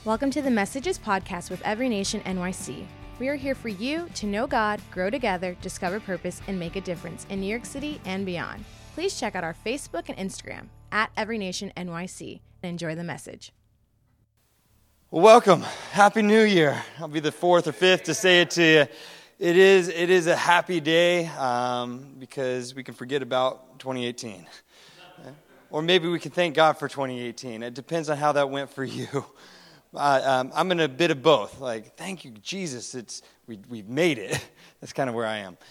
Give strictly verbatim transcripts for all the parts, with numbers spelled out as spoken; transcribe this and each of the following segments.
Welcome to the Messages podcast with Every Nation N Y C. We are here for you to know God, grow together, discover purpose, and make a difference in New York City and beyond. Please check out our Facebook and Instagram at Every Nation N Y C and enjoy the message. Well, welcome. Happy New Year. I'll be the fourth or fifth to say it to you. It is it is a happy day um, because we can forget about twenty eighteen. Or maybe we can thank God for twenty eighteen. It depends on how that went for you. Uh, um, I'm in a bit of both. Like, thank you, Jesus. It's we we've made it. That's kind of where I am.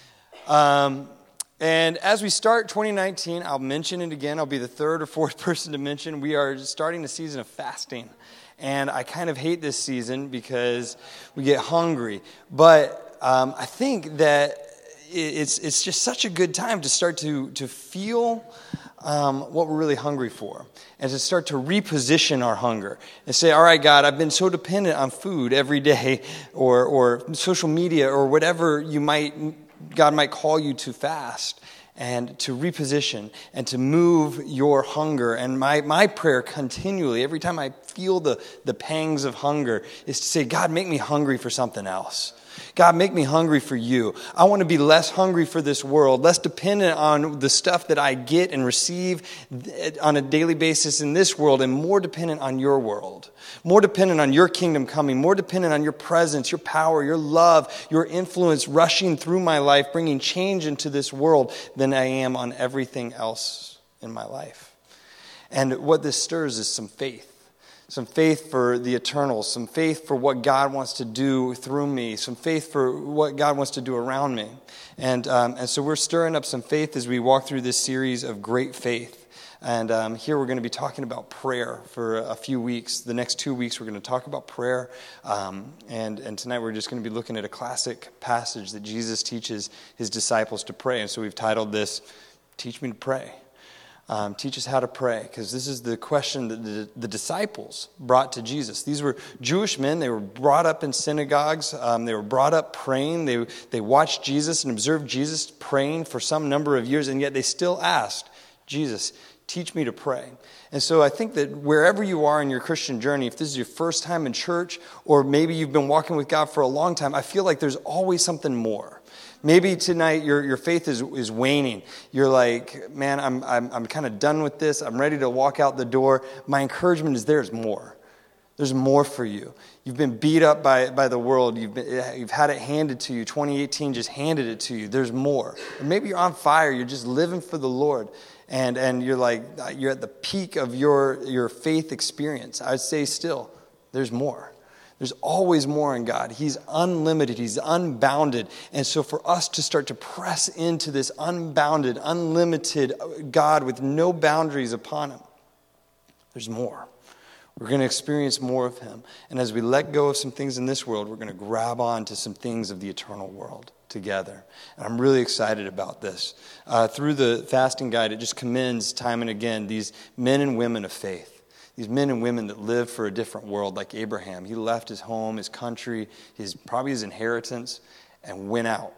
Um, and as we start twenty nineteen, I'll mention it again. I'll be the third or fourth person to mention. We are starting a season of fasting, and I kind of hate this season because we get hungry. But um, I think that it's it's just such a good time to start to to feel um, what we're really hungry for, and to start to reposition our hunger and say, all right, God, I've been so dependent on food every day, or or social media, or whatever you might God might call you to fast, and to reposition and to move your hunger. And my my prayer continually, every time I feel the the pangs of hunger, is to say, God, make me hungry for something else. God, make me hungry for you. I want to be less hungry for this world, less dependent on the stuff that I get and receive on a daily basis in this world, and more dependent on your world, more dependent on your kingdom coming, more dependent on your presence, your power, your love, your influence rushing through my life, bringing change into this world than I am on everything else in my life. And what this stirs is some faith. Some faith for the eternal, some faith for what God wants to do through me, some faith for what God wants to do around me. And um, and so we're stirring up some faith as we walk through this series of great faith. And um, here we're going to be talking about prayer for a few weeks. The next two weeks we're going to talk about prayer. Um, and, and tonight we're just going to be looking at a classic passage that Jesus teaches his disciples to pray. And so we've titled this, Teach Me to Pray. Um, teach us how to pray, because this is the question that the, the disciples brought to Jesus. These were Jewish men. They were brought up in synagogues. Um, they were brought up praying. They they watched Jesus and observed Jesus praying for some number of years, and yet they still asked, Jesus, teach me to pray. And so I think that wherever you are in your Christian journey, if this is your first time in church, or maybe you've been walking with God for a long time, I feel like there's always something more. Maybe tonight your, your faith is, is waning. You're like, man, I'm I'm I'm kind of done with this. I'm ready to walk out the door. My encouragement is there's more. There's more for you. You've been beat up by by the world. You've been, you've had it handed to you. twenty eighteen just handed it to you. There's more. Or maybe you're on fire. You're just living for the Lord, and and you're like you're at the peak of your your faith experience. I'd say still, there's more. There's always more in God. He's unlimited. He's unbounded. And so for us to start to press into this unbounded, unlimited God with no boundaries upon him, there's more. We're going to experience more of him. And as we let go of some things in this world, we're going to grab on to some things of the eternal world together. And I'm really excited about this. Uh, through the fasting guide, it just commends time and again these men and women of faith. These men and women that live for a different world, like Abraham. He left his home, his country, his probably his inheritance, and went out.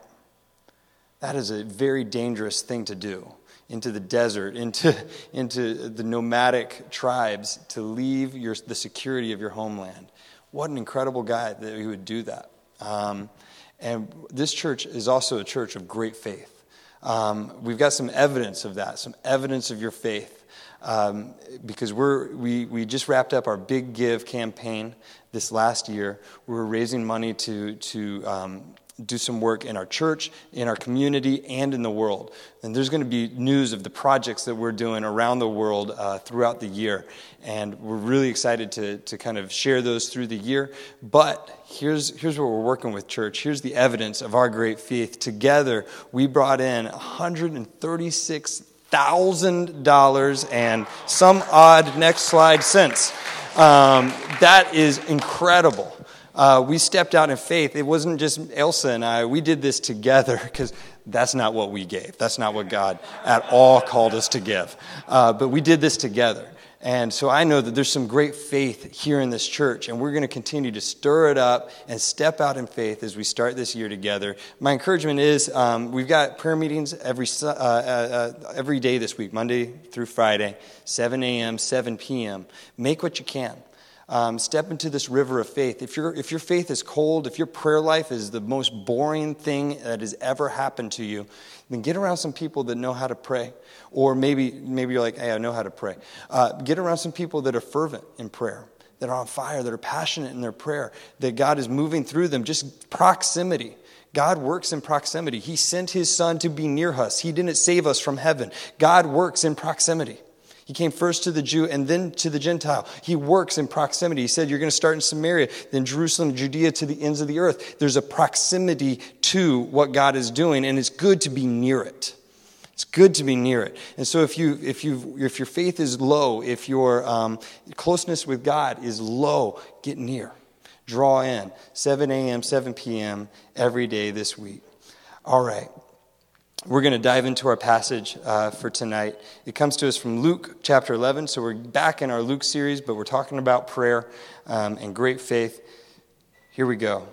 That is a very dangerous thing to do. Into the desert, into, into the nomadic tribes, to leave your, the security of your homeland. What an incredible guy that he would do that. Um, and this church is also a church of great faith. Um, we've got some evidence of that, some evidence of your faith. Um, because we're we we just wrapped up our Big Give campaign this last year. We were raising money to to um, do some work in our church, in our community, and in the world. And there's going to be news of the projects that we're doing around the world uh, throughout the year, and we're really excited to to kind of share those through the year. But here's here's what we're working with, church. Here's the evidence of our great faith. Together, we brought in one hundred thirty-six thousand dollars and some odd next slide cents. Um, that is incredible. Uh, we stepped out in faith. It wasn't just Elsa and I. We did this together because that's not what we gave. That's not what God at all called us to give. Uh, but we did this together. And so I know that there's some great faith here in this church, and we're going to continue to stir it up and step out in faith as we start this year together. My encouragement is um, we've got prayer meetings every uh, uh, every day this week, Monday through Friday, seven a.m., seven p.m. Make what you can. Um, step into this river of faith. If your if your faith is cold, if your prayer life is the most boring thing that has ever happened to you, then get around some people that know how to pray. Or maybe maybe you're like, hey, I know how to pray. Uh, get around some people that are fervent in prayer, that are on fire, that are passionate in their prayer, that God is moving through them. Just proximity. God works in proximity. He sent his son to be near us. He didn't save us from heaven. God works in proximity. He came first to the Jew and then to the Gentile. He works in proximity. He said, you're going to start in Samaria, then Jerusalem, Judea, to the ends of the earth. There's a proximity to what God is doing, and it's good to be near it. It's good to be near it. And so if you, if you, if your faith is low, if your um, closeness with God is low, get near. Draw in. seven a.m., seven p.m. every day this week. All right. We're going to dive into our passage uh, for tonight. It comes to us from Luke chapter eleven. So we're back in our Luke series, but we're talking about prayer um, and great faith. Here we go.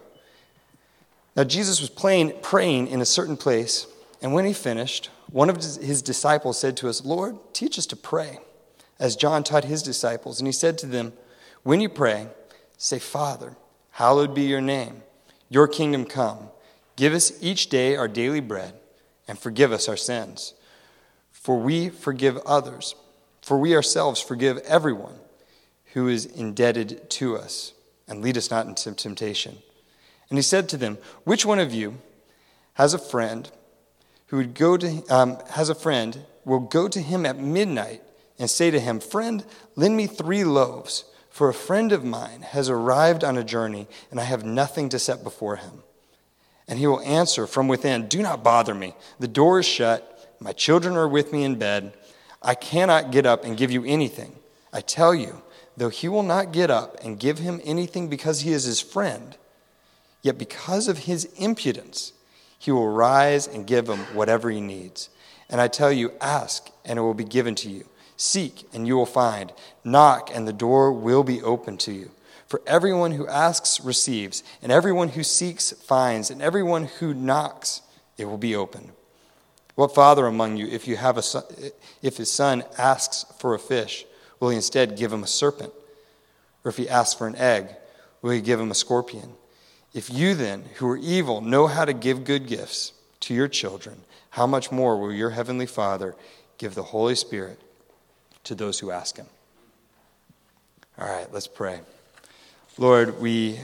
Now Jesus was playing, praying in a certain place, and when he finished, one of his disciples said to us, Lord, teach us to pray, as John taught his disciples. And he said to them, when you pray, say, Father, hallowed be your name. Your kingdom come. Give us each day our daily bread, and forgive us our sins. For we forgive others. For we ourselves forgive everyone who is indebted to us. And lead us not into temptation. And he said to them, which one of you has a friend who would go to um, has a friend will go to him at midnight and say to him, friend, lend me three loaves, for a friend of mine has arrived on a journey, and I have nothing to set before him. And he will answer from within, do not bother me. The door is shut. My children are with me in bed. I cannot get up and give you anything. I tell you, though he will not get up and give him anything because he is his friend, yet because of his impudence, he will rise and give him whatever he needs. And I tell you, ask, and it will be given to you. Seek, and you will find. Knock, and the door will be opened to you. For everyone who asks receives, and everyone who seeks finds, and everyone who knocks, it will be opened. What father among you, if you have a son, if his son asks for a fish, will he instead give him a serpent? Or if he asks for an egg, will he give him a scorpion? If you then, who are evil, know how to give good gifts to your children, how much more will your heavenly Father give the Holy Spirit to those who ask him? All right, let's pray. Lord, we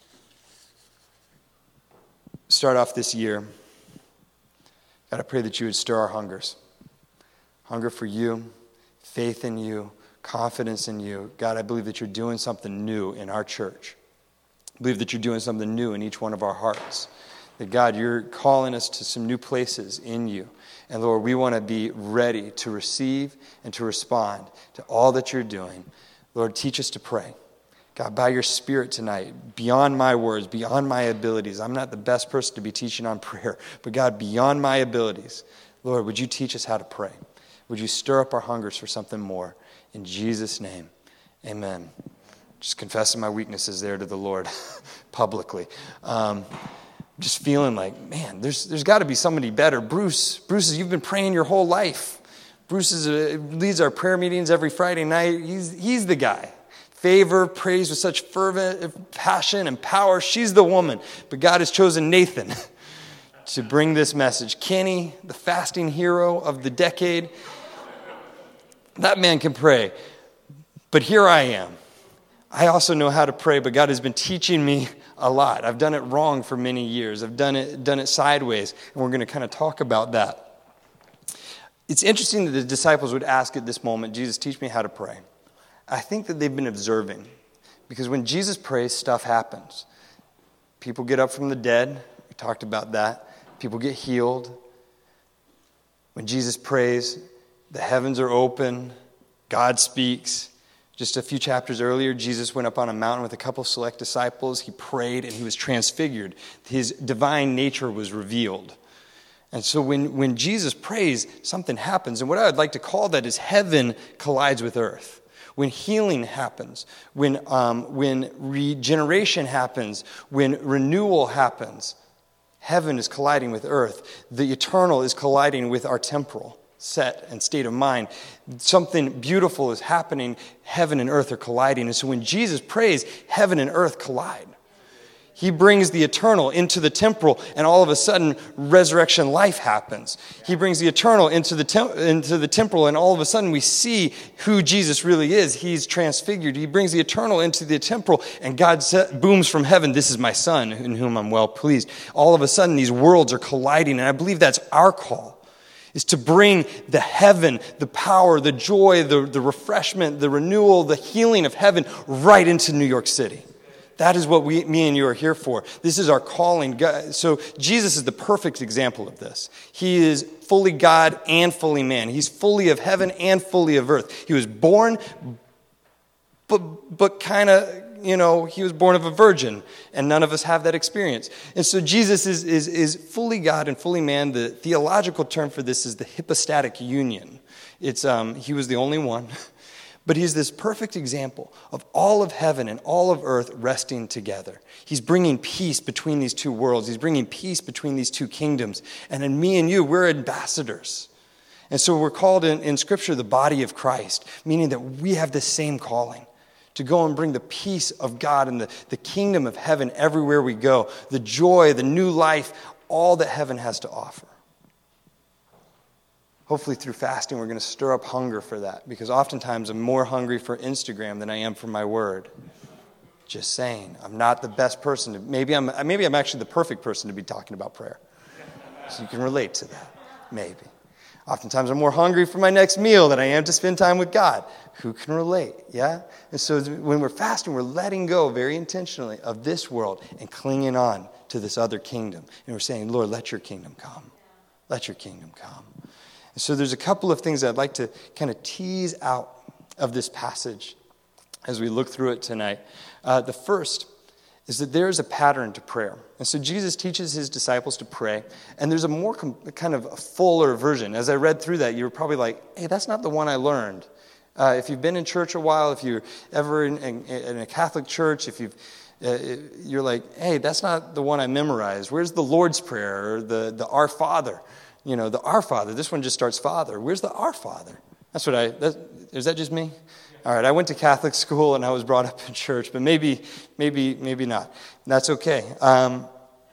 start off this year. God, I pray that you would stir our hungers. Hunger for you, faith in you, confidence in you. God, I believe that you're doing something new in our church. I believe that you're doing something new in each one of our hearts. That, God, you're calling us to some new places in you. And, Lord, we want to be ready to receive and to respond to all that you're doing. Lord, teach us to pray. God, by your Spirit tonight, beyond my words, beyond my abilities, I'm not the best person to be teaching on prayer, but God, beyond my abilities, Lord, would you teach us how to pray? Would you stir up our hungers for something more? In Jesus' name, amen. Just confessing my weaknesses there to the Lord publicly. Um, just feeling like, man, there's there's got to be somebody better. Bruce, Bruce, you've been praying your whole life. Bruce is a, leads our prayer meetings every Friday night. He's he's the guy. Favor, prays with such fervent passion and power. She's the woman. But God has chosen Nathan to bring this message. Kenny, the fasting hero of the decade. That man can pray. But here I am. I also know how to pray, but God has been teaching me a lot. I've done it wrong for many years. I've done it done it sideways, and we're going to kind of talk about that. It's interesting that the disciples would ask at this moment, Jesus, teach me how to pray. I think that they've been observing, because when Jesus prays, stuff happens. People get up from the dead. We talked about that. People get healed. When Jesus prays, the heavens are open. God speaks. Just a few chapters earlier, Jesus went up on a mountain with a couple of select disciples. He prayed, and he was transfigured. His divine nature was revealed. And so when, when Jesus prays, something happens. And what I would like to call that is heaven collides with earth. When healing happens, when um, when regeneration happens, when renewal happens, heaven is colliding with earth. The eternal is colliding with our temporal. set and state of mind. Something beautiful is happening. Heaven and earth are colliding. And so when Jesus prays, heaven and earth collide. He brings the eternal into the temporal, and all of a sudden, resurrection life happens. He brings the eternal into the tem- into the temporal, and all of a sudden, we see who Jesus really is. He's transfigured. He brings the eternal into the temporal, and God sa- booms from heaven, "This is my Son, in whom I'm well pleased." All of a sudden, these worlds are colliding, and I believe that's our call, is to bring the heaven, the power, the joy, the, the refreshment, the renewal, the healing of heaven right into New York City. That is what we, me and you are here for. This is our calling. So Jesus is the perfect example of this. He is fully God and fully man. He's fully of heaven and fully of earth. He was born, but, but kind of, you know, he was born of a virgin, and none of us have that experience. And so Jesus is, is, is fully God and fully man. The theological term for this is the hypostatic union. It's um, he was the only one. But he's this perfect example of all of heaven and all of earth resting together. He's bringing peace between these two worlds. He's bringing peace between these two kingdoms. And in me and you, we're ambassadors. And so we're called in, in Scripture the body of Christ, meaning that we have the same calling to go and bring the peace of God and the, the kingdom of heaven everywhere we go, the joy, the new life, all that heaven has to offer. Hopefully through fasting, we're going to stir up hunger for that, because oftentimes I'm more hungry for Instagram than I am for my word. Just saying, I'm not the best person. To, maybe I'm maybe I'm actually the perfect person to be talking about prayer. So you can relate to that, maybe. Oftentimes I'm more hungry for my next meal than I am to spend time with God. Who can relate, yeah? And so when we're fasting, we're letting go very intentionally of this world and clinging on to this other kingdom. And we're saying, Lord, let your kingdom come. Let your kingdom come. And so there's a couple of things I'd like to kind of tease out of this passage as we look through it tonight. Uh, the first is that there is a pattern to prayer. And so Jesus teaches his disciples to pray, and there's a more com- kind of a fuller version. As I read through that, you were probably like, hey, that's not the one I learned. Uh, if you've been in church a while, if you're ever in, in, in a Catholic church, if you've Uh, you're like, hey, that's not the one I memorized. Where's the Lord's Prayer or the, the Our Father? You know, the Our Father. This one just starts Father. Where's the Our Father? That's what I, that, is that just me? All right, I went to Catholic school and I was brought up in church, but maybe, maybe, maybe not. That's okay. Um,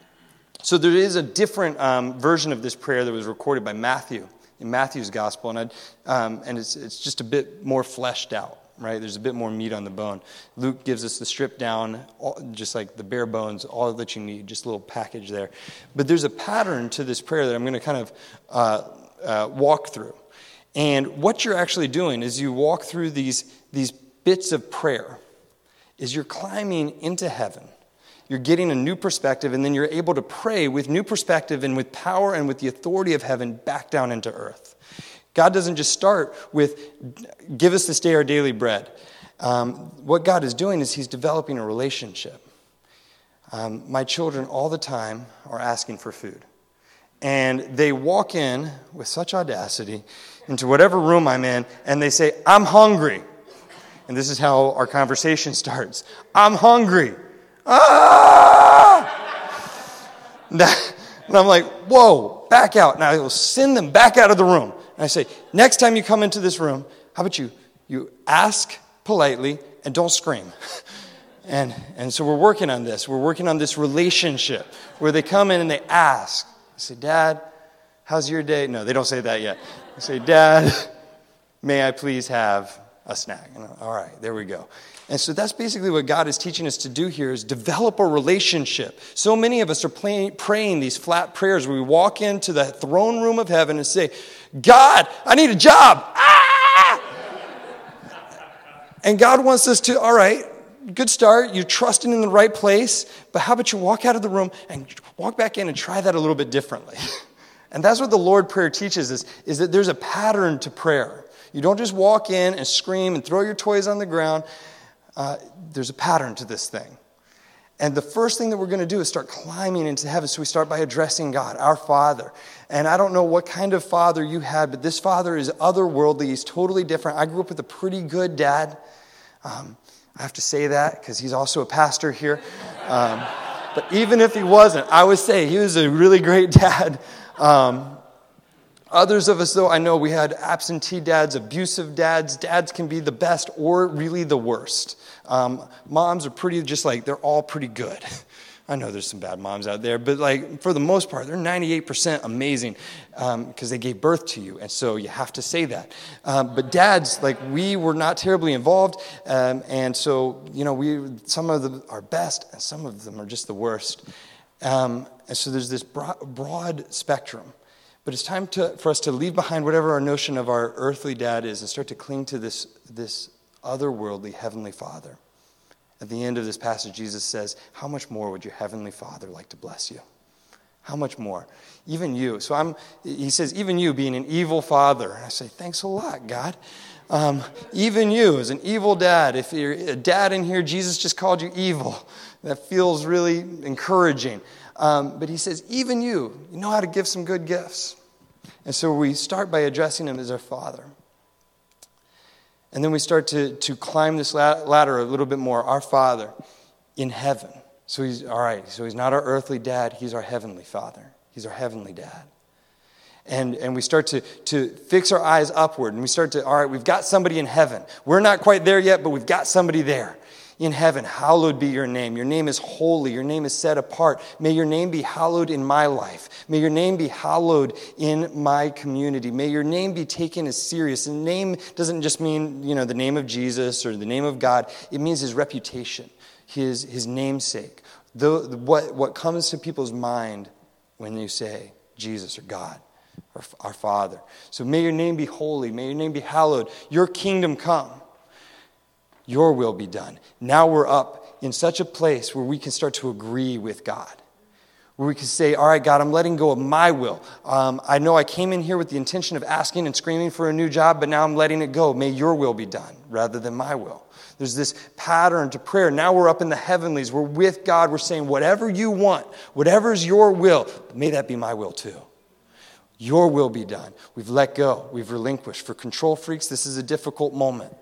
so there is a different um, version of this prayer that was recorded by Matthew in Matthew's Gospel, and I'd, um, and it's it's just a bit more fleshed out. Right, there's a bit more meat on the bone. Luke gives us the stripped down, just like the bare bones, all that you need, just a little package there. But there's a pattern to this prayer that I'm going to kind of uh, uh, walk through. And what you're actually doing is you walk through these, these bits of prayer, is you're climbing into heaven. You're getting a new perspective, and then you're able to pray with new perspective and with power and with the authority of heaven back down into earth. God doesn't just start with, give us this day our daily bread. Um, what God is doing is he's developing a relationship. Um, my children all the time are asking for food. And they walk in with such audacity into whatever room I'm in, and they say, I'm hungry. And this is how our conversation starts. I'm hungry. Ah! And I'm like, whoa, back out. And I will send them back out of the room. And I say, next time you come into this room, how about you, you ask politely and don't scream. And and so we're working on this. We're working on this relationship where they come in and they ask. I say, Dad, how's your day? No, they don't say that yet. I say, Dad, may I please have a snack? And I'm, all right, there we go. And so that's basically what God is teaching us to do here, is develop a relationship. So many of us are playing, praying these flat prayers where we walk into the throne room of heaven and say, God, I need a job. Ah! And God wants us to, all right, good start. You're trusting in the right place. But how about you walk out of the room and walk back in and try that a little bit differently? And that's what the Lord Prayer teaches us, is that there's a pattern to prayer. You don't just walk in and scream and throw your toys on the ground. Uh, there's a pattern to this thing. And the first thing that we're going to do is start climbing into heaven. So we start by addressing God, our Father. And I don't know what kind of father you had, but this father is otherworldly. He's totally different. I grew up with a pretty good dad. Um, I have to say that because he's also a pastor here. Um, but even if he wasn't, I would say he was a really great dad. Um, Others of us, though, I know we had absentee dads, abusive dads. Dads can be the best or really the worst. Um, moms are pretty just like, they're all pretty good. I know there's some bad moms out there, but like for the most part, they're ninety-eight percent amazing because um, they gave birth to you, and so you have to say that. Um, but dads, like we were not terribly involved, um, and so you know we some of them are best, and some of them are just the worst. Um, and so there's this broad, broad spectrum. But it's time to, for us to leave behind whatever our notion of our earthly dad is and start to cling to this this otherworldly heavenly Father. At the end of this passage, Jesus says, how much more would your heavenly Father like to bless you? How much more? Even you. So I'm. He says, even you being an evil father. And I say, thanks a lot, God. Um, even you as an evil dad. If you're a dad in here, Jesus just called you evil. That feels really encouraging. Um, but he says, even you, you know how to give some good gifts. And so we start by addressing him as our Father. And then we start to, to climb this ladder a little bit more. Our Father in heaven. So he's, all right, so he's not our earthly dad. He's our heavenly Father. He's our heavenly dad. And, and we start to, to fix our eyes upward. And we start to, all right, we've got somebody in heaven. We're not quite there yet, but we've got somebody there. In heaven, hallowed be your name. Your name is holy. Your name is set apart. May your name be hallowed in my life. May your name be hallowed in my community. May your name be taken as serious. And name doesn't just mean, you know, the name of Jesus or the name of God. It means his reputation, his, his namesake. The, what, what comes to people's mind when you say Jesus or God or our Father. So may your name be holy. May your name be hallowed. Your kingdom come. Your will be done. Now we're up in such a place where we can start to agree with God. Where we can say, all right, God, I'm letting go of my will. Um, I know I came in here with the intention of asking and screaming for a new job, but now I'm letting it go. May your will be done rather than my will. There's this pattern to prayer. Now we're up in the heavenlies. We're with God. We're saying, whatever you want, whatever's your will, may that be my will too. Your will be done. We've let go. We've relinquished. For control freaks, this is a difficult moment.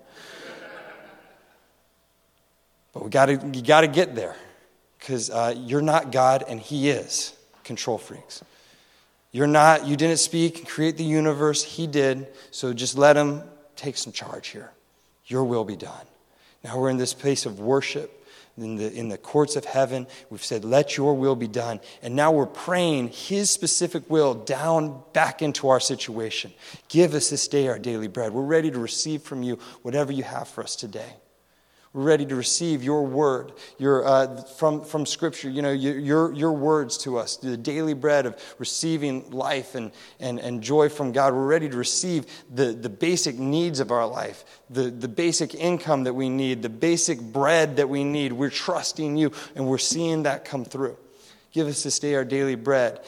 But we got to, you got to get there because uh, you're not God and he is. Control freaks. You're not, you didn't speak and create the universe. He did. So just let him take some charge here. Your will be done. Now we're in this place of worship in the, in the courts of heaven. We've said, let your will be done. And now we're praying his specific will down back into our situation. Give us this day our daily bread. We're ready to receive from you whatever you have for us today. We're ready to receive your word, your uh, from from Scripture. You know your, your your words to us, the daily bread of receiving life and and and joy from God. We're ready to receive the the basic needs of our life, the the basic income that we need, the basic bread that we need. We're trusting you, and we're seeing that come through. Give us this day our daily bread.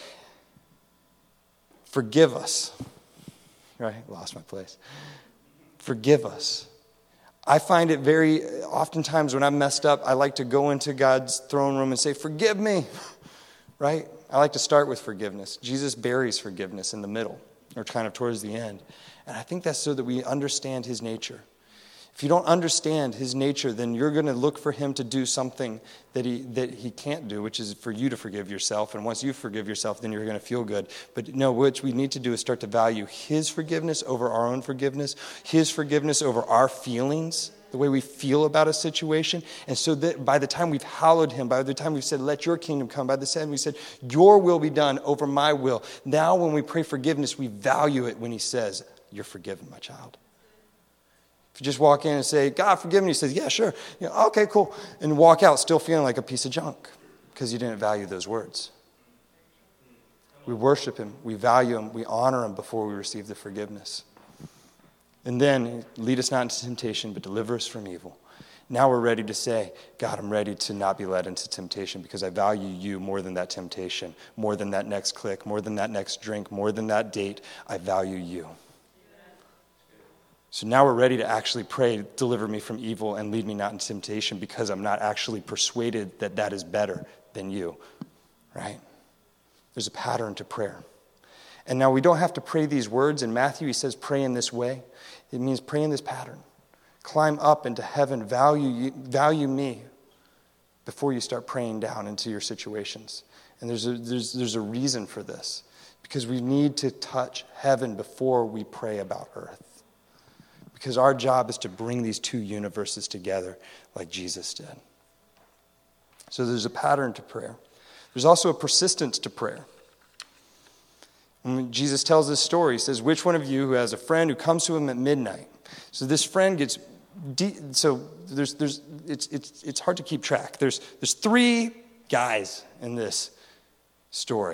Forgive us. Right, lost my place. Forgive us. I find it very, oftentimes when I'm messed up, I like to go into God's throne room and say, forgive me, right? I like to start with forgiveness. Jesus buries forgiveness in the middle, or kind of towards the end. And I think that's so that we understand his nature. If you don't understand his nature, then you're going to look for him to do something that he that he can't do, which is for you to forgive yourself. And once you forgive yourself, then you're going to feel good. But no, what we need to do is start to value his forgiveness over our own forgiveness, his forgiveness over our feelings, the way we feel about a situation. And so that by the time we've hallowed him, by the time we've said, let your kingdom come, by the time we said, your will be done over my will, now when we pray forgiveness, we value it when he says, you're forgiven, my child. If you just walk in and say, God, forgive me, he says, yeah, sure. You know, okay, cool. And walk out still feeling like a piece of junk because you didn't value those words. We worship him, we value him, we honor him before we receive the forgiveness. And then, lead us not into temptation, but deliver us from evil. Now we're ready to say, God, I'm ready to not be led into temptation because I value you more than that temptation, more than that next click, more than that next drink, more than that date. I value you. So now we're ready to actually pray, deliver me from evil and lead me not into temptation because I'm not actually persuaded that that is better than you, right? There's a pattern to prayer. And now we don't have to pray these words. In Matthew, he says pray in this way. It means pray in this pattern. Climb up into heaven, value, value me before you start praying down into your situations. And there's a, there's, there's a reason for this. Because we need to touch heaven before we pray about earth. Because our job is to bring these two universes together like Jesus did. So there's a pattern to prayer. There's also a persistence to prayer. When Jesus tells this story, he says, which one of you who has a friend who comes to him at midnight? So this friend gets, de- so there's, there's, it's, it's, it's hard to keep track. There's, there's three guys in this story.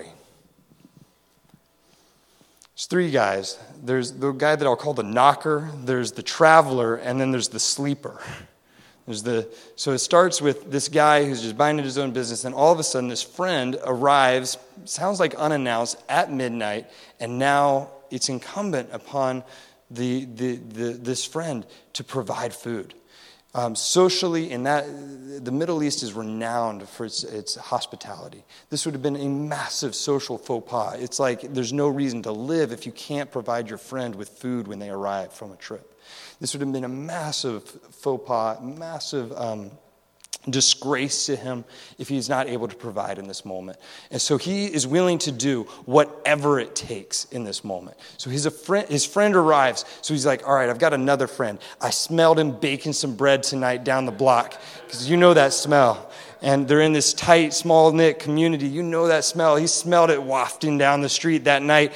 There's three guys. There's the guy that I'll call the knocker, there's the traveler, and then there's the sleeper. There's the so it starts with this guy who's just minding his own business, and all of a sudden this friend arrives, sounds like unannounced, at midnight, and now it's incumbent upon the, the, the this friend to provide food. Um, socially, in that the Middle East is renowned for its, its hospitality. This would have been a massive social faux pas. It's like there's no reason to live if you can't provide your friend with food when they arrive from a trip. This would have been a massive faux pas, massive um, disgrace to him if he's not able to provide in this moment. And so he is willing to do whatever it takes in this moment. So his, a friend, his friend arrives. So he's like, all right, I've got another friend. I smelled him baking some bread tonight down the block, because you know that smell. And they're in this tight, small-knit community. You know that smell. He smelled it wafting down the street that night,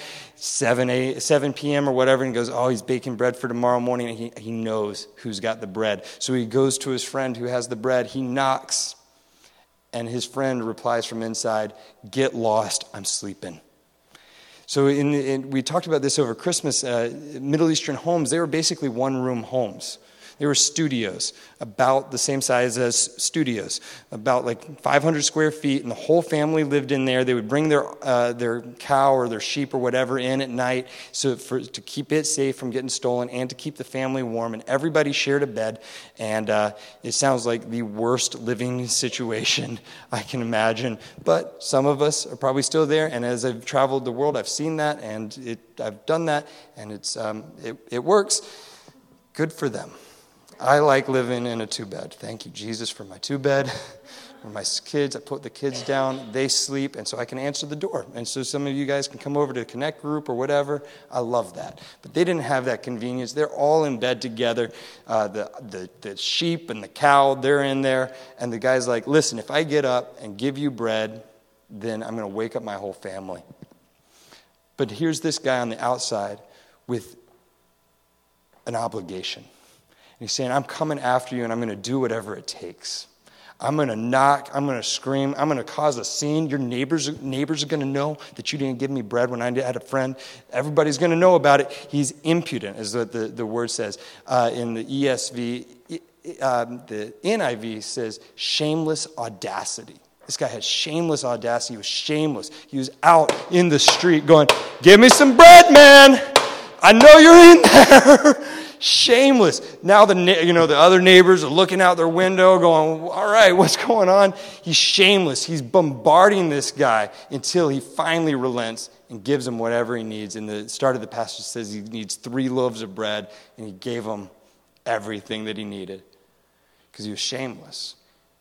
seven p.m. or whatever, and goes, oh, he's baking bread for tomorrow morning. And he, he knows who's got the bread. So he goes to his friend who has the bread. He knocks, and his friend replies from inside, get lost, I'm sleeping. So in, in, we talked about this over Christmas. Uh, Middle Eastern homes, they were basically one-room homes. They were studios, about the same size as studios, about like five hundred square feet, and the whole family lived in there. They would bring their uh, their cow or their sheep or whatever in at night so for, to keep it safe from getting stolen and to keep the family warm, and everybody shared a bed, and uh, it sounds like the worst living situation I can imagine, but some of us are probably still there, and as I've traveled the world, I've seen that, and it, I've done that, and it's um, it, it works. Good for them. I like living in a two-bed. Thank you, Jesus, for my two-bed. For my kids, I put the kids down. They sleep, and so I can answer the door. And so some of you guys can come over to the Connect group or whatever. I love that. But they didn't have that convenience. They're all in bed together. Uh, the, the, the sheep and the cow, they're in there. And the guy's like, listen, if I get up and give you bread, then I'm going to wake up my whole family. But here's this guy on the outside with an obligation. He's saying, I'm coming after you, and I'm going to do whatever it takes. I'm going to knock. I'm going to scream. I'm going to cause a scene. Your neighbors, neighbors are going to know that you didn't give me bread when I had a friend. Everybody's going to know about it. He's impudent, is what the, the word says. Uh, in the E S V, um, the N I V says shameless audacity. This guy had shameless audacity. He was shameless. He was out in the street going, give me some bread, man. I know you're in there. Shameless. Now the you know the other neighbors are looking out their window going, all right, what's going on? He's shameless. He's bombarding this guy until he finally relents and gives him whatever he needs. And the start of the passage says he needs three loaves of bread, and he gave him everything that he needed because he was shameless.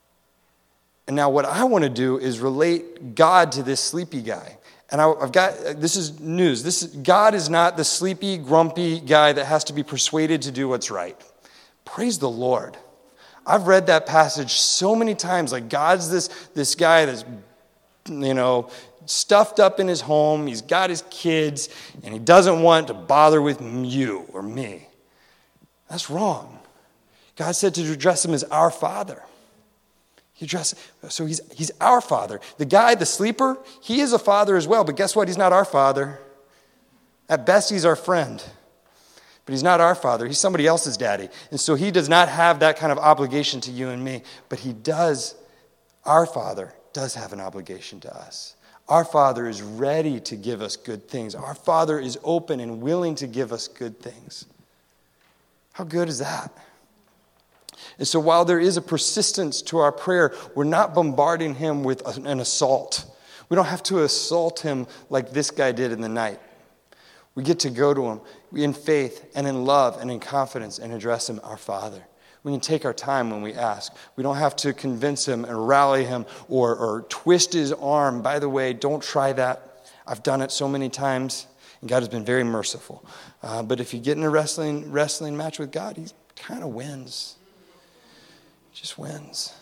And now what I want to do is relate God to this sleepy guy. And I, I've got, this is news. This is, God is not the sleepy, grumpy guy that has to be persuaded to do what's right. Praise the Lord. I've read that passage so many times. Like God's this, this guy that's, you know, stuffed up in his home. He's got his kids, and he doesn't want to bother with you or me. That's wrong. God said to address him as our Father. He address, so he's he's our Father. The guy, the sleeper, he is a father as well. But guess what? He's not our father. At best, he's our friend. But he's not our father. He's somebody else's daddy. And so he does not have that kind of obligation to you and me. But he does, our Father does have an obligation to us. Our Father is ready to give us good things. Our Father is open and willing to give us good things. How good is that? And so while there is a persistence to our prayer, we're not bombarding him with an assault. We don't have to assault him like this guy did in the night. We get to go to him in faith and in love and in confidence and address him, our Father. We can take our time when we ask. We don't have to convince him and rally him or, or twist his arm. By the way, don't try that. I've done it so many times, and God has been very merciful. Uh, but if you get in a wrestling wrestling match with God, he kind of wins. Just wins.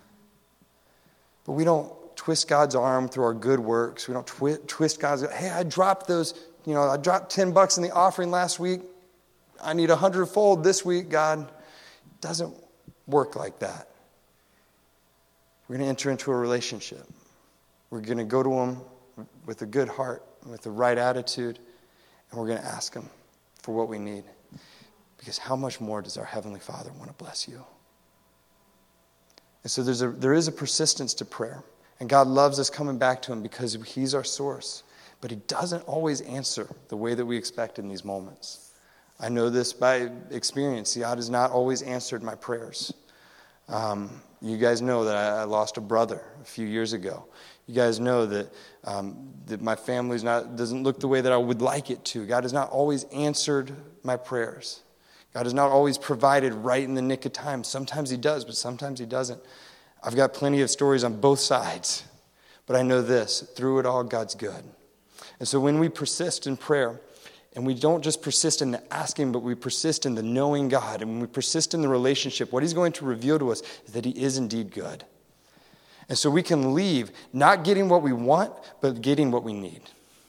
But we don't twist God's arm through our good works. We don't twi- twist God's, hey, I dropped those, you know, I dropped ten bucks in the offering last week. I need a hundredfold this week, God. It doesn't work like that. We're going to enter into a relationship. We're going to go to him with a good heart, with the right attitude, and we're going to ask him for what we need. Because how much more does our Heavenly Father want to bless you? And so there's a, there is a persistence to prayer. And God loves us coming back to him because he's our source. But he doesn't always answer the way that we expect in these moments. I know this by experience. God has not always answered my prayers. Um, you guys know that I, I lost a brother a few years ago. You guys know that um, that my family's not doesn't look the way that I would like it to. God has not always answered my prayers. God has not always provided right in the nick of time. Sometimes he does, but sometimes he doesn't. I've got plenty of stories on both sides. But I know this, through it all, God's good. And so when we persist in prayer, and we don't just persist in the asking, but we persist in the knowing God, and when we persist in the relationship, what he's going to reveal to us is that he is indeed good. And so we can leave not getting what we want, but getting what we need.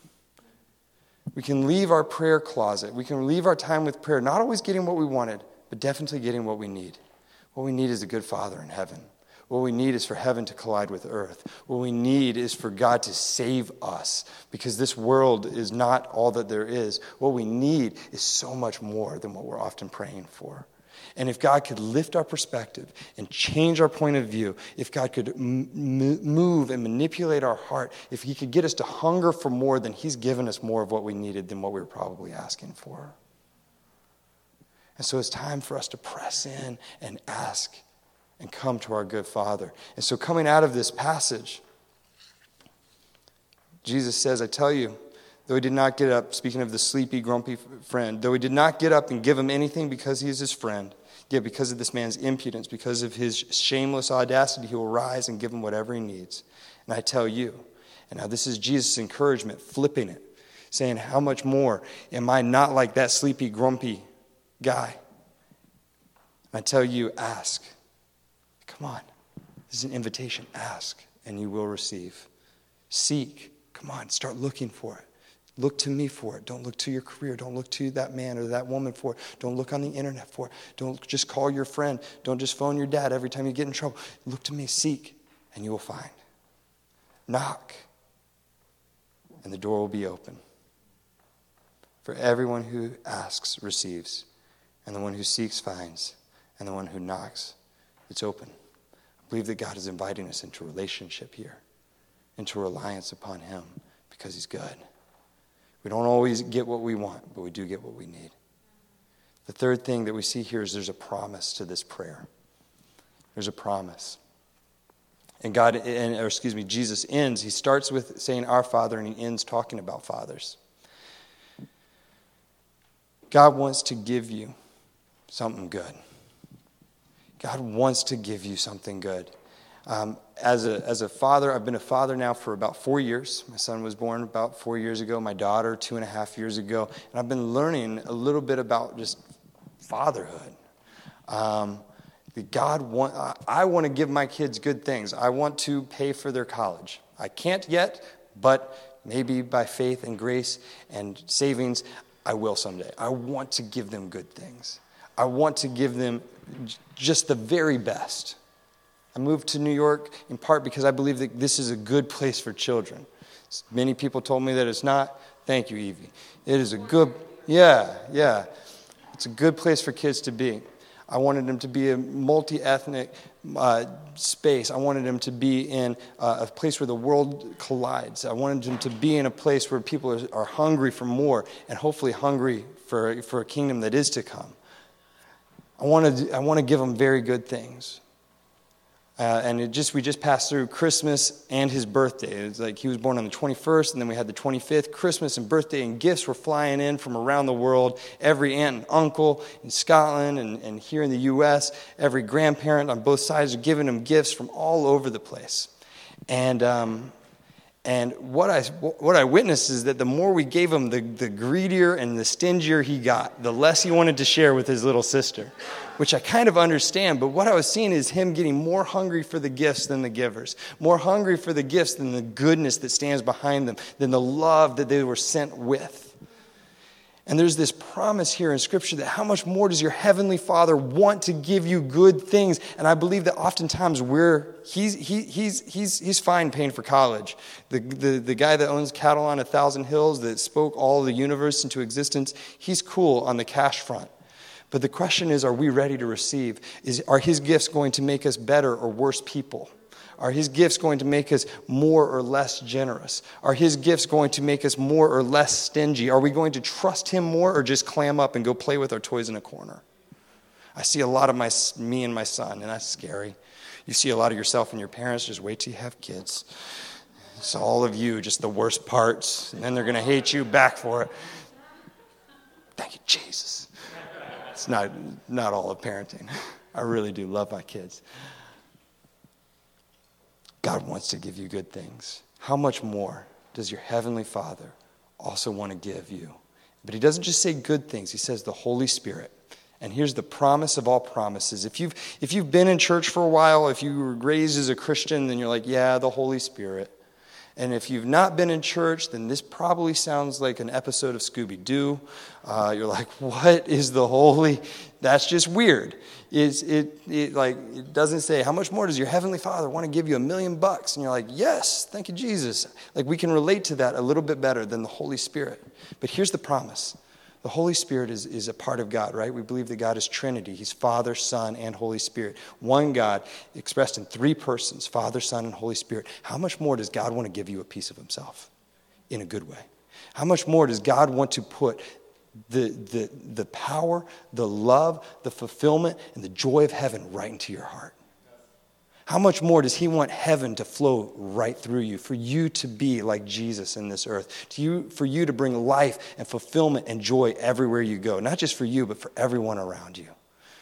We can leave our prayer closet. We can leave our time with prayer, not always getting what we wanted, but definitely getting what we need. What we need is a good Father in heaven. What we need is for heaven to collide with earth. What we need is for God to save us, because this world is not all that there is. What we need is so much more than what we're often praying for. And if God could lift our perspective and change our point of view, if God could m- move and manipulate our heart, if he could get us to hunger for more, then he's given us more of what we needed than what we were probably asking for. And so it's time for us to press in and ask and come to our good Father. And so coming out of this passage, Jesus says, I tell you, though he did not get up, speaking of the sleepy, grumpy friend, though he did not get up and give him anything because he is his friend, yet because of this man's impudence, because of his shameless audacity, he will rise and give him whatever he needs. And I tell you, and now this is Jesus' encouragement, flipping it, saying, how much more am I not like that sleepy, grumpy guy? And I tell you, ask. Come on. This is an invitation. Ask, and you will receive. Seek. Come on, start looking for it. Look to me for it. Don't look to your career. Don't look to that man or that woman for it. Don't look on the internet for it. Don't just call your friend. Don't just phone your dad every time you get in trouble. Look to me. Seek, and you will find. Knock, and the door will be open. For everyone who asks receives, and the one who seeks finds, and the one who knocks, it's open. I believe that God is inviting us into a relationship here, into reliance upon him, because he's good. We don't always get what we want, but we do get what we need. The third thing that we see here is there's a promise to this prayer. There's a promise. And God, and, or excuse me, Jesus ends, he starts with saying our Father, and he ends talking about fathers. God wants to give you something good. God wants to give you something good. Um, as a as a father, I've been a father now for about four years. My son was born about four years ago. My daughter, two and a half years ago. And I've been learning a little bit about just fatherhood. Um, God want, I want to give my kids good things. I want to pay for their college. I can't yet, but maybe by faith and grace and savings, I will someday. I want to give them good things. I want to give them just the very best. I moved to New York in part because I believe that this is a good place for children. Many people told me that it's not. Thank you, Evie. It is a good, yeah, yeah. It's a good place for kids to be. I wanted them to be a multi-ethnic uh, space. I wanted them to be in uh, a place where the world collides. I wanted them to be in a place where people are, are hungry for more and hopefully hungry for, for a kingdom that is to come. I wanted, I want to give them very good things. Uh, and it just we just passed through Christmas and his birthday. It was like he was born on the twenty-first, and then we had the twenty-fifth. Christmas and birthday and gifts were flying in from around the world. Every aunt and uncle in Scotland and, and here in the U S, every grandparent on both sides are giving them gifts from all over the place. And um, And what I, what I witnessed is that the more we gave him, the, the greedier and the stingier he got, the less he wanted to share with his little sister, which I kind of understand. But what I was seeing is him getting more hungry for the gifts than the givers, more hungry for the gifts than the goodness that stands behind them, than the love that they were sent with. And there's this promise here in Scripture that how much more does your Heavenly Father want to give you good things? And I believe that oftentimes we're, he's, he, he's, he's, he's fine paying for college. The, the, the guy that owns cattle on a thousand hills that spoke all of the universe into existence, he's cool on the cash front. But the question is, are we ready to receive? Is, are his gifts going to make us better or worse people? Are his gifts going to make us more or less generous? Are his gifts going to make us more or less stingy? Are we going to trust him more or just clam up and go play with our toys in a corner? I see a lot of my me and my son, and that's scary. You see a lot of yourself and your parents. Just wait till you have kids. It's all of you, just the worst parts, and then they're going to hate you back for it. Thank you, Jesus. It's not, not all of parenting. I really do love my kids. God wants to give you good things. How much more does your Heavenly Father also want to give you? But he doesn't just say good things. He says the Holy Spirit. And here's the promise of all promises. If you've, if you've been in church for a while, if you were raised as a Christian, then you're like, yeah, the Holy Spirit. And if you've not been in church, then this probably sounds like an episode of Scooby-Doo. Uh, you're like, what is the Holy? That's just weird. It's, it, it, like, it doesn't say, how much more does your Heavenly Father want to give you a million bucks? And you're like, yes, thank you, Jesus. Like, we can relate to that a little bit better than the Holy Spirit. But here's the promise. The Holy Spirit is, is a part of God, right? We believe that God is Trinity. He's Father, Son, and Holy Spirit. One God expressed in three persons, Father, Son, and Holy Spirit. How much more does God want to give you a piece of himself in a good way? How much more does God want to put the, the, the power, the love, the fulfillment, and the joy of heaven right into your heart? How much more does he want heaven to flow right through you, for you to be like Jesus in this earth, to you, for you to bring life and fulfillment and joy everywhere you go, not just for you, but for everyone around you?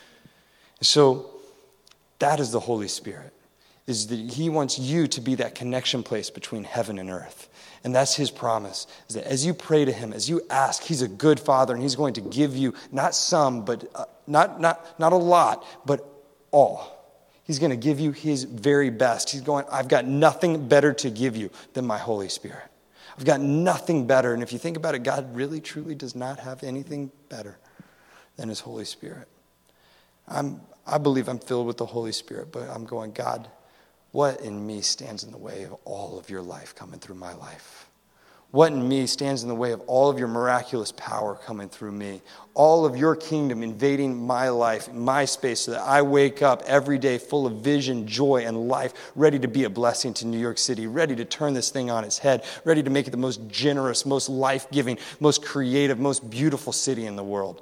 So that is the Holy Spirit, is that he wants you to be that connection place between heaven and earth. And that's his promise, is that as you pray to him, as you ask, he's a good Father, and he's going to give you not some, but uh, not, not, not a lot, but all. He's going to give you his very best. He's going, I've got nothing better to give you than my Holy Spirit. I've got nothing better. And if you think about it, God really, truly does not have anything better than his Holy Spirit. I'm, I believe I'm filled with the Holy Spirit, but I'm going, God, what in me stands in the way of all of your life coming through my life? What in me stands in the way of all of your miraculous power coming through me? All of your kingdom invading my life, my space, so that I wake up every day full of vision, joy, and life, ready to be a blessing to New York City, ready to turn this thing on its head, ready to make it the most generous, most life-giving, most creative, most beautiful city in the world,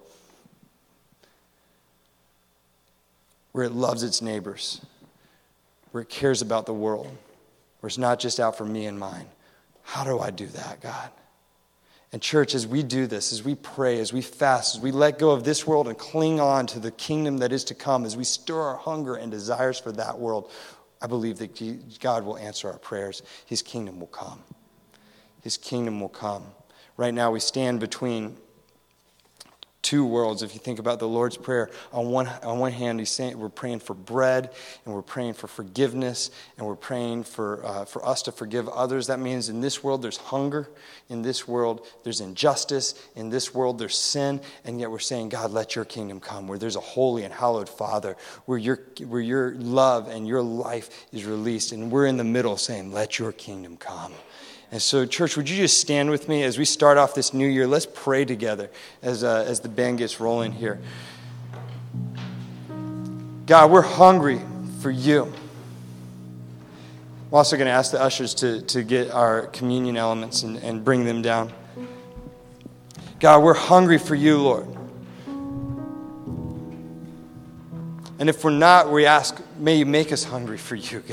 where it loves its neighbors, where it cares about the world, where it's not just out for me and mine. How do I do that, God? And church, as we do this, as we pray, as we fast, as we let go of this world and cling on to the kingdom that is to come, as we stir our hunger and desires for that world, I believe that God will answer our prayers. His kingdom will come. His kingdom will come. Right now we stand between two worlds. If you think about the Lord's Prayer, on one on one hand, he's saying we're praying for bread, and we're praying for forgiveness, and we're praying for uh, for us to forgive others. That means in this world there's hunger, in this world there's injustice, in this world there's sin, and yet we're saying, God, let your kingdom come, where there's a holy and hallowed Father, where your where your love and your life is released, and we're in the middle saying, let your kingdom come. And so, church, would you just stand with me as we start off this new year? Let's pray together as uh, as the band gets rolling here. God, we're hungry for you. I'm also going to ask the ushers to, to get our communion elements and, and bring them down. God, we're hungry for you, Lord. And if we're not, we ask, may you make us hungry for you, God.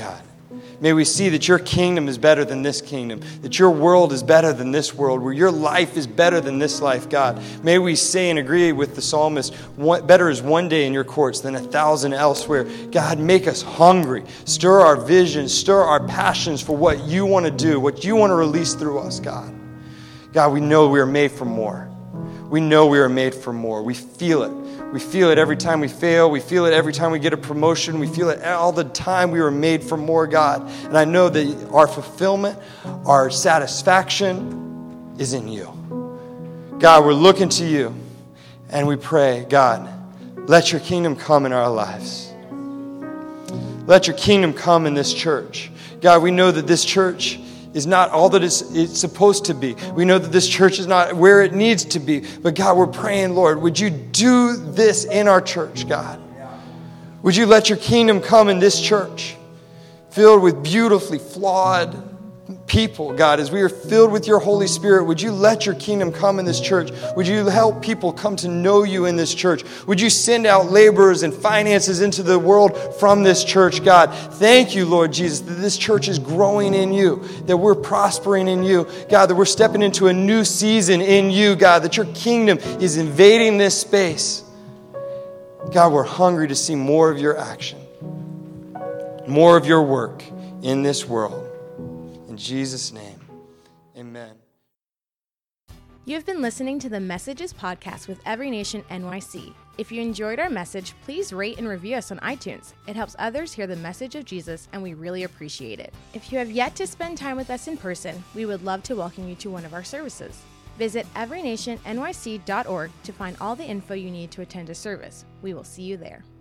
May we see that your kingdom is better than this kingdom, that your world is better than this world, where your life is better than this life, God. May we say and agree with the psalmist, better is one day in your courts than a thousand elsewhere. God, make us hungry. Stir our vision, stir our passions for what you want to do, what you want to release through us, God. God, we know we are made for more. We know we are made for more. We feel it. We feel it every time we fail. We feel it every time we get a promotion. We feel it all the time. We were made for more, God. And I know that our fulfillment, our satisfaction is in you. God, we're looking to you. And we pray, God, let your kingdom come in our lives. Let your kingdom come in this church. God, we know that this church is not all that it's, it's supposed to be. We know that this church is not where it needs to be. But God, we're praying, Lord, would you do this in our church, God? Would you let your kingdom come in this church, filled with beautifully flawed people, God, as we are filled with your Holy Spirit? Would you let your kingdom come in this church? Would you help people come to know you in this church? Would you send out laborers and finances into the world from this church, God? Thank you, Lord Jesus, that this church is growing in you, that we're prospering in you, God, that we're stepping into a new season in you, God, that your kingdom is invading this space. God, we're hungry to see more of your action, more of your work in this world. In Jesus' name, amen. You have been listening to the Messages podcast with Every Nation N Y C. If you enjoyed our message, please rate and review us on iTunes. It helps others hear the message of Jesus, and we really appreciate it. If you have yet to spend time with us in person, we would love to welcome you to one of our services. Visit every nation N Y C dot org to find all the info you need to attend a service. We will see you there.